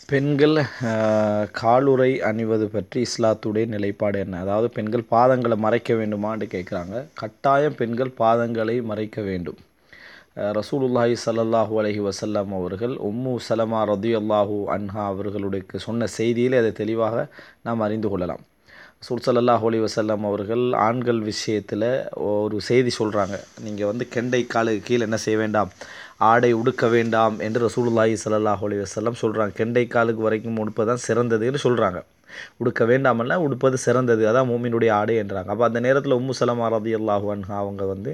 பெண்கள் காலுறை அணிவது பற்றி இஸ்லாத்துடைய நிலைப்பாடு என்ன? அதாவது பெண்கள் பாதங்களை மறைக்க வேண்டுமான்னு கேட்குறாங்க. கட்டாயம் பெண்கள் பாதங்களை மறைக்க வேண்டும். ரசூலுல்லாஹி ஸல்லல்லாஹு அலைஹி வஸல்லம் அவர்கள் உம்மு சலமா ரதியல்லாஹு அன்ஹா அவர்களுடைய சொன்ன செய்தியில் அதை தெளிவாக நாம் அறிந்து கொள்ளலாம். ரசூல் ஸல்லல்லாஹு அலைஹி வஸல்லம் அவர்கள் ஆண்கள் விஷயத்தில் ஒரு செய்தி சொல்கிறாங்க. நீங்கள் கெண்டை காலுக்கு கீழே என்ன செய்ய வேண்டாம், ஆடை உடுக்க வேண்டாம் என்று ரசூலுல்லாஹி ஸல்லல்லாஹு அலைஹி வஸல்லம் சொல்கிறாங்க. கெண்டை காலுக்கு வரைக்கும் உடுப்பது தான் சிறந்ததுன்னு சொல்கிறாங்க. உடுக்க வேண்டாமல்ல, உடுப்பது சிறந்தது, அதான் மூமினுடைய ஆடை என்றாங்க. அப்போ அந்த நேரத்தில் உம்மு சலமா ரதியல்லாஹு அன்ஹா அவங்க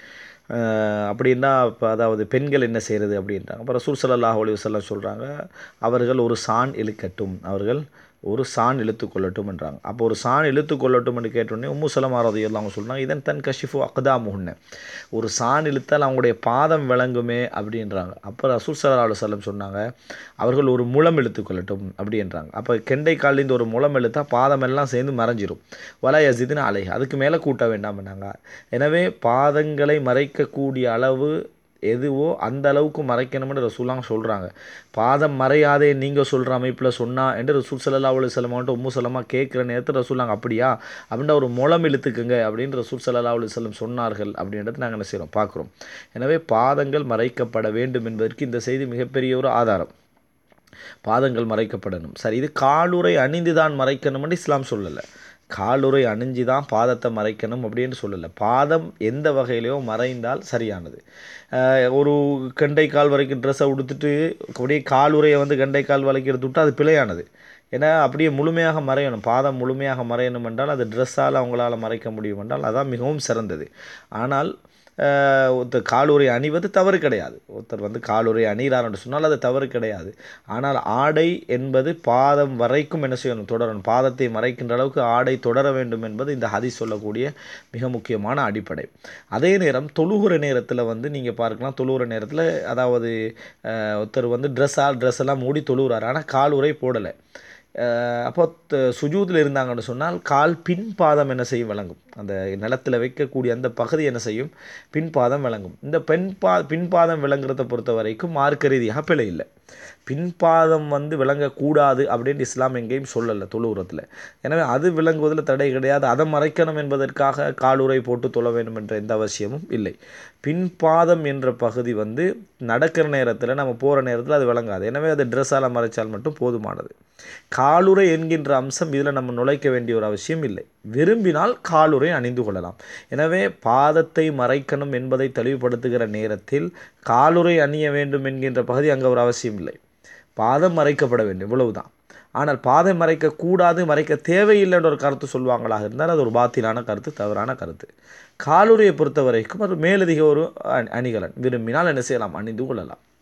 அப்படின்னா இப்போ அதாவது பெண்கள் என்ன செய்கிறது அப்படின்றாங்க. அப்போ ரசூல் ஸல்லல்லாஹு அலைஹி வஸல்லம் சொல்கிறாங்க, அவர்கள் ஒரு சான் இழுக்கட்டும், அவர்கள் ஒரு சான் இழுத்து கொள்ளட்டும் என்றாங்க. அப்போ ஒரு சான் இழுத்து கொள்ளட்டும் என்று கேட்டோடனே உம்மு சலமா ரலியல்லாஹு அவங்க சொல்கிறாங்க, இதன் தன் கஷிஃபு அக்தாமுஹுன்ன, ஒரு சான் இழுத்தால் அவங்களுடைய பாதம் விளங்குமே அப்படின்றாங்க. அப்போ ரசூல் ஸல்லல்லாஹு அலைஹி வஸல்லம் சொன்னாங்க, அவர்கள் ஒரு முழம் இழுத்து கொள்ளட்டும் அப்படின்றாங்க. அப்போ கெண்டை காலிலேருந்து ஒரு முழம் இழுத்தா பாதமெல்லாம் சேர்ந்து மறைஞ்சிரும். வலா யஸிதுன அலைஹி, அதுக்கு மேலே கூட்ட வேண்டாம்னாங்க. எனவே பாதங்களை மறைக்கக்கூடிய அளவு எதுவோ அந்த அளவுக்கு மறைக்கணும்னு ரசூலாங்க சொல்கிறாங்க. பாதம் மறையாதே நீங்கள் சொல்கிற அமைப்பில் சொன்னா என்று ரசூல் ஸல்லல்லாஹு அலைஹி வஸல்லம் வந்துட்டு உம்மு சலமா கேட்குற நேரத்தில் ரசூலாங்க அப்படியா அப்படின்ற ஒரு முளம் இழுத்துக்குங்க அப்படின்னு ரசூல் ஸல்லல்லாஹு அலைஹி வஸல்லம் சொன்னார்கள் அப்படின்றது நாங்கள் என்ன செய்கிறோம், பார்க்குறோம். எனவே பாதங்கள் மறைக்கப்பட வேண்டும் என்பதற்கு இந்த செய்தி மிகப்பெரிய ஒரு ஆதாரம். பாதங்கள் மறைக்கப்படணும். சரி, இது காலுறை அணிந்து தான் மறைக்கணும்னு இஸ்லாம் சொல்லலை. காலுறை அணிஞ்சு தான் பாதத்தை மறைக்கணும் அப்படின்னு சொல்லலை. பாதம் எந்த வகையிலையோ மறைந்தால் சரியானது. ஒரு கெண்டை கால் வரைக்கும் ட்ரெஸ்ஸை உடுத்துட்டு அப்படியே காலுறையை கெண்டை கால் வரைக்கும் எடுத்து விட்டால் அது பிழையானது. ஏன்னா அப்படியே முழுமையாக மறையணும், பாதம் முழுமையாக மறையணும் என்றால் அது ட்ரெஸ்ஸால் அவங்களால் மறைக்க முடியும் என்றால் அதான் மிகவும் சிறந்தது. ஆனால் ஒருத்தர் காலுறை அணிவது தவறு கிடையாது. ஒருத்தர் காலுறை அணிகிறார் என்று சொன்னால் அது தவறு கிடையாது. ஆனால் ஆடை என்பது பாதம் வரைக்கும் என்ன செய்யணும், தொடரணும். பாதத்தை மறைக்கின்ற அளவுக்கு ஆடை தொடர வேண்டும் என்பது இந்த ஹதீஸ் சொல்லக்கூடிய மிக முக்கியமான அடிப்படை. அதே நேரம் தொழுகிற நேரத்தில் நீங்கள் பார்க்கலாம், தொழுகிற நேரத்தில் அதாவது ஒருத்தர் ட்ரெஸ் எல்லாம் மூடி தொழுகிறார், ஆனால் காலுறை போடலை. அப்போ சுஜூதில் இருந்தாங்கன்னு சொன்னால் கால் பின்பாதம் என்ன செய்யும், விளங்கும். அந்த நிலத்தில் வைக்கக்கூடிய அந்த பகுதி என்ன செய்யும், பின்பாதம் விளங்கும். இந்த பின்பாதம் விளங்குறதை பொறுத்த வரைக்கும் மார்க்க ரீதியாக பிழை இல்லை. பின்பாதம் விளங்கக்கூடாது அப்படின்னு இஸ்லாம் எங்கேயும் சொல்லலை தொழுவுரத்தில். எனவே அது விளங்குவதில் தடை கிடையாது. அதை மறைக்கணும் என்பதற்காக காலுறை போட்டு தொழ வேண்டும் என்ற எந்த அவசியமும் இல்லை. பின்பாதம் என்ற பகுதி நடக்கிற நேரத்தில், நம்ம போகிற நேரத்தில் அது விளங்காது. எனவே அது ட்ரெஸ்ஸால் மறைச்சால் மட்டும் போதுமானது. காலுறை என்கின்ற அம்சம் இதில் நம்ம நுழைக்க வேண்டிய ஒரு அவசியம் இல்லை. விரும்பினால் காலுறை அணிந்து கொள்ளலாம். எனவே பாதத்தை மறைக்கணும் என்பதை தெளிவுபடுத்துகிற நேரத்தில் காலுறை அணிய வேண்டும் என்கின்ற பகுதி அங்கே ஒரு அவசியம் இல்லை. பாதம் மறைக்கப்பட வேண்டும், இவ்வளவுதான். ஆனால் பாதம் மறைக்கக்கூடாது, மறைக்க தேவையில்லைன்ற ஒரு கருத்து சொல்லுவாங்களாக இருந்தால் அது ஒரு பாத்திலான கருத்து, தவறான கருத்து. காலுறையை பொறுத்த வரைக்கும் அது மேலதிக ஒரு அணிகலன், விரும்பினால் என்ன செய்யலாம், அணிந்து கொள்ளலாம்.